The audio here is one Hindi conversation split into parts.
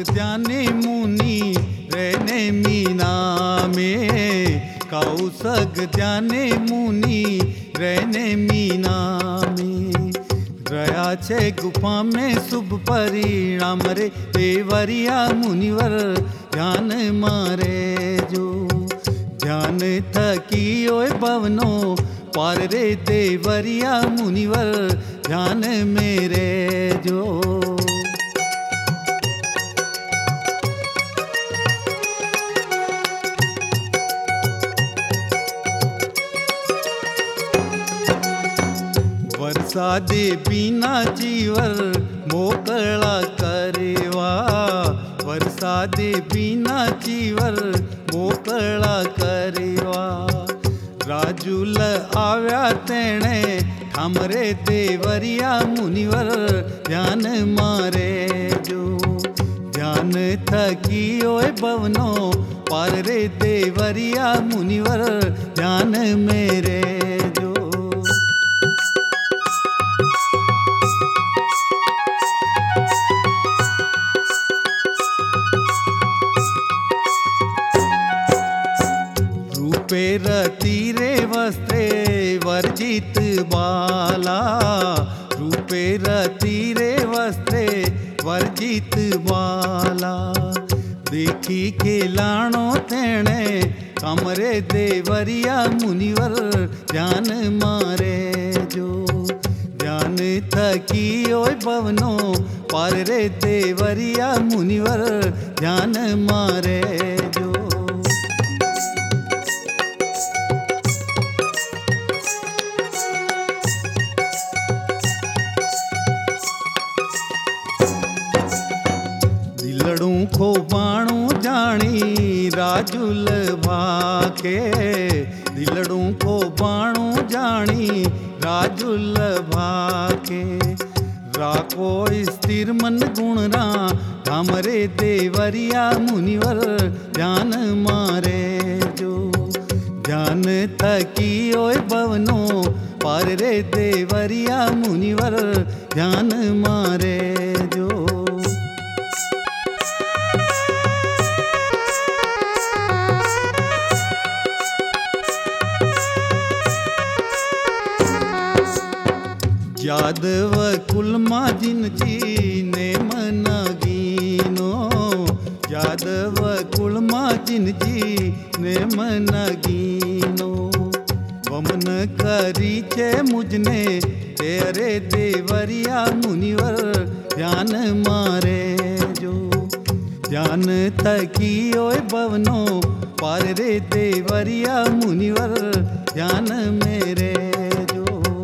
ध्याने मुनि रहने मीना में, कौसग ध्याने मुनि रहने मीना में। रया छे गुफा में शुभ परिणाम रे, देवरिया मुनिवर ध्यान मारे जो। ध्यान थकी ओए भवनो पार रे, देवरिया मुनिवर ध्यान मेरे जो। वर्षा दे बिना जीवर मोकला करेवा, वर्षा दे बिना जीवर मोकला करेवा। राजूल आव्या तेणे हमरे देवरिया मुनिवर ध्यान मारे जो। ध्यान थकी ओए भवनो पार रे, देवरिया मुनिवर ध्यान मेरे जो। रती रे वस्त्रे वर्जित बाला, रूपे रती रे वस्त्रे वर्जित बाला। देखी खिलाणो तेणे कमरे, देवरिया मुनिवर ध्यान मारे जो। ध्यान थकी ओए भवनो पार रे, देवरिया मुनिवर ध्यान मारे जो। दिलड़ू को बाणू जानी राजुल भाके, दिलड़ू को बाणू जानी राजुल भाके। राखो स्थिर मन गुणरा हमरे, देवरिया मुनिवर ध्यान मारे जो। ध्यान थकी ओए भवनो पार रे, देवरिया मुनिवर ध्यान मारे जो। यादव कुलमा जिनजी ने मनगीनो, यादव कुलमा जिनजी ने मनगीनो। वमन करी छे मुझने तेरे, देवरिया मुनिवर ध्यान मारे जो। ध्यान थकी ओए भवनो पार रे, देवरिया मुनिवर ध्यान मेरे जो।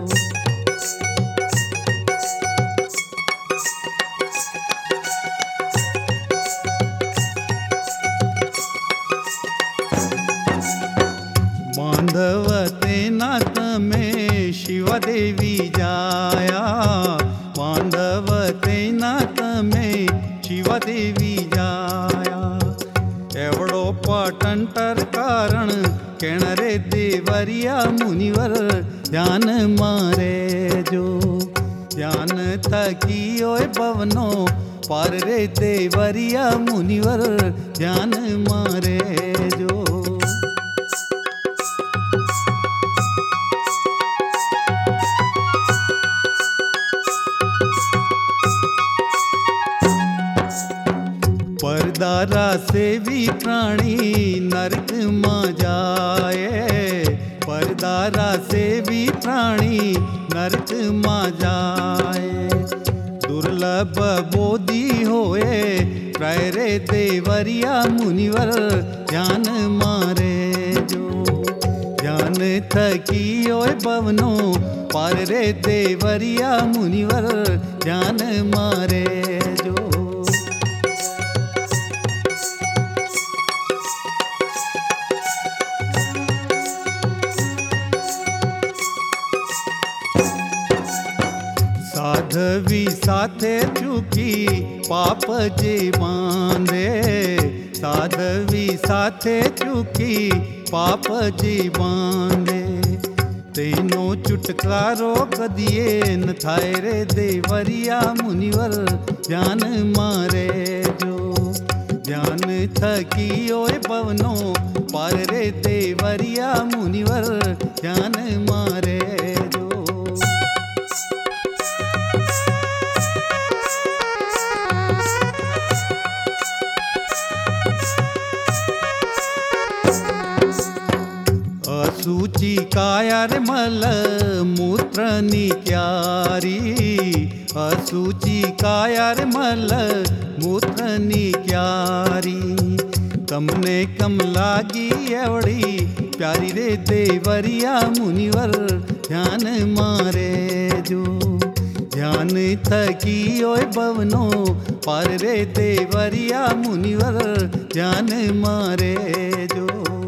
बांधवते नाथ में शिवा देवी जाया, बांधवते नाथ में शिवा देवी जाया। एवड़ो पाटंटर कारण केण रे, देवरिया मुनिवर ध्यान मारे जो। ध्यान थकी ओए भवनो पार रे, देवरिया मुनिवर ध्यान मारे जो। परदारा से भी प्राणी नरक में जाए, परदारा से भी प्राणी नरक में जाए। दुर्लभ बोधि होए प्राय रे, देवरिया मुनिवर ध्यान मारे जो। ध्यान थकी ओए भवनो पार रे, देवरिया मुनिवर ध्यान मारे जो। साधवी साथे चुकी पाप जे बांधे, साधवी साथे चुकी पाप जे बांधे। तेनो चुटकारो कदिए न थाए रे देवरिया मुनिवर ध्यान मारे जो ध्यान थकी ओए पवनो पार रे देवरिया मुनिवर ध्यान मारे जो असूची कायार मल मूत्रनी क्यारी असूची कायार मल मूत्रनी क्यारी तमने कम लागी एवड़ी प्यारी रे देवरिया मुनिवर ध्यान मारे जो ध्यान थकी ओए बवनो पार रे देवरिया मुनिवर ध्यान मारे जो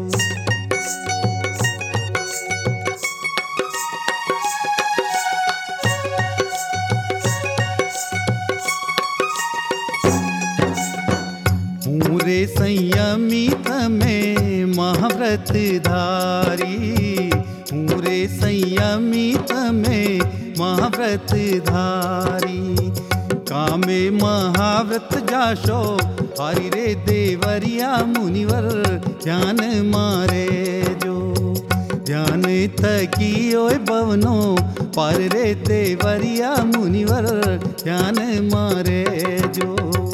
रे संयमी तमें महाव्रत धारी हूँ रे संयमी तमें महाव्रत धारी कामे महाव्रत जाशो हरि रे देवरिया मुनिवर ध्यान मारे जो ध्यान थकी ओए बवनो पार रे देवरिया मुनिवर ध्यान मारे जो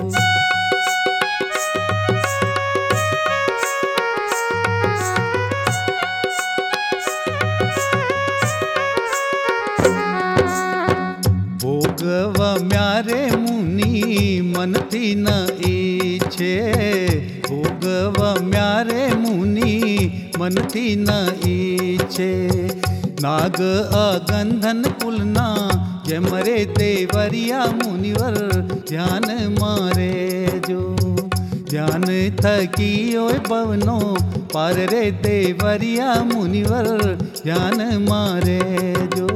भोगवा म्यारे मुनि मन थी न इच्छे भोगवा म्यारे मुनि मन थी न इच्छे नाग अगंधन कुलना जय मरे देवरिया मुनिवर ध्यान मारे जो ध्यान थकी ओए बवनो पार रे देवरिया मुनिवर ध्यान मारे जो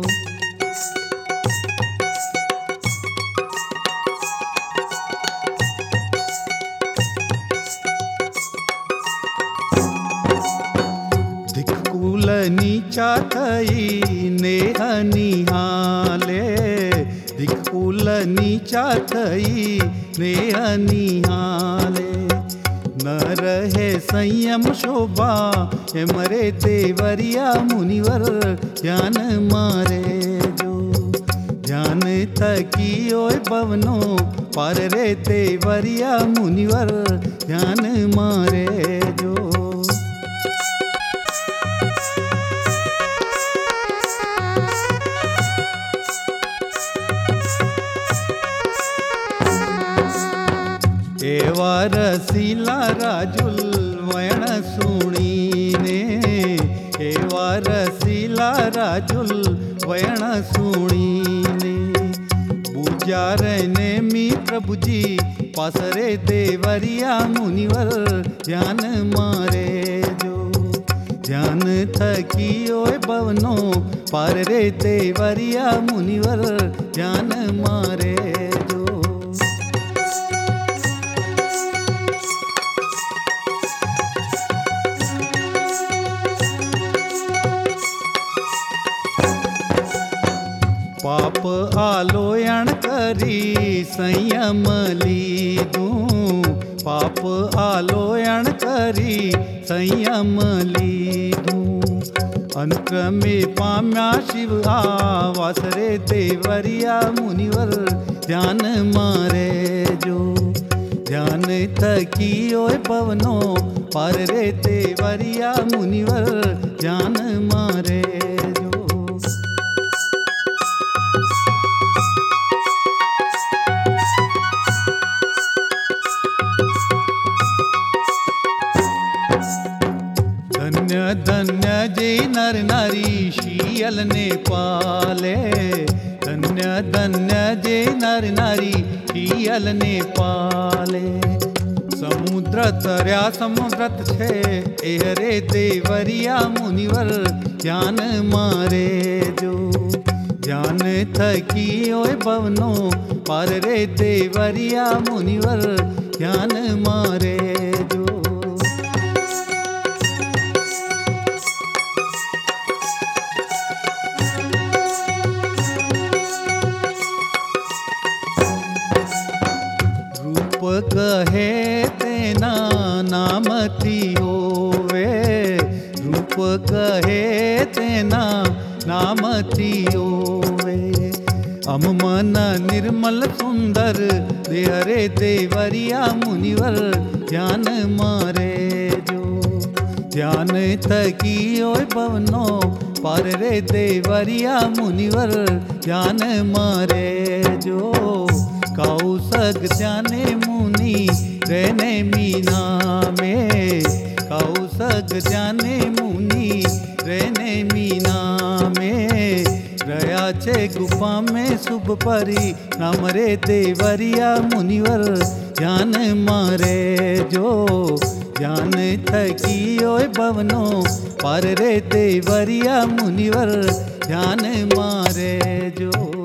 नीचा थई नेह निहाले दिखुल नीचा थई नेह निहाले न रहे संयम शोभा हे मरे देवरिया मुनिवर ध्यान मारे जो ध्यान थकी ओए बवनो पार रे देवरिया मुनिवर ध्यान मारे जो एवा रसीला राजुल वयण सुणीने एवा रसीला राजुल वयण सुणीने बुजारने मी प्रभुजी पासरे देवरिया मुनिवर ध्यान मारे जो ध्यान थकी ओए बवनो पार रे देवरिया मुनिवर ध्यान मारे जो पाप आलोयण करी संयम लीधू पाप आलोयण करी संयम लीधू अनुक्रमे पाम्या शिव आवास रे देवरिया मुनिवर ध्यान मारे जो ध्यान थकी ओए पवनो पार रे देवरिया मुनिवर ध्यान मारे जो धन्य धन्य जय नर नारी शीयल ने पाले धन्य धन्य जय नर नारी शीयल ने पाले समुद्र तरया समुद्रत छे एहरे देवरिया मुनिवर ध्यान मारे जो ध्यान थकी ओए बवनो पार रे देवरिया मुनिवर ध्यान मारे जो नामती ओवे। अम मन निर्मल सुंदर देहरे देवरिया मुनिवर ध्यान मारे जो। ध्यान थकी ओय पवनो पार रे देवरिया मुनिवर ध्यान मारे जो। काऊ सग ध्याने मुनि रहने मीना में। काऊ सग ध्याने मुनि रहने मीना में। रया छे गुफा में शुभ परी नाम रे देवरिया मुनिवर ध्यान मारे जो। ध्यान थकी ओय भवनो पार रे देवरिया मुनिवर ध्यान मारे जो।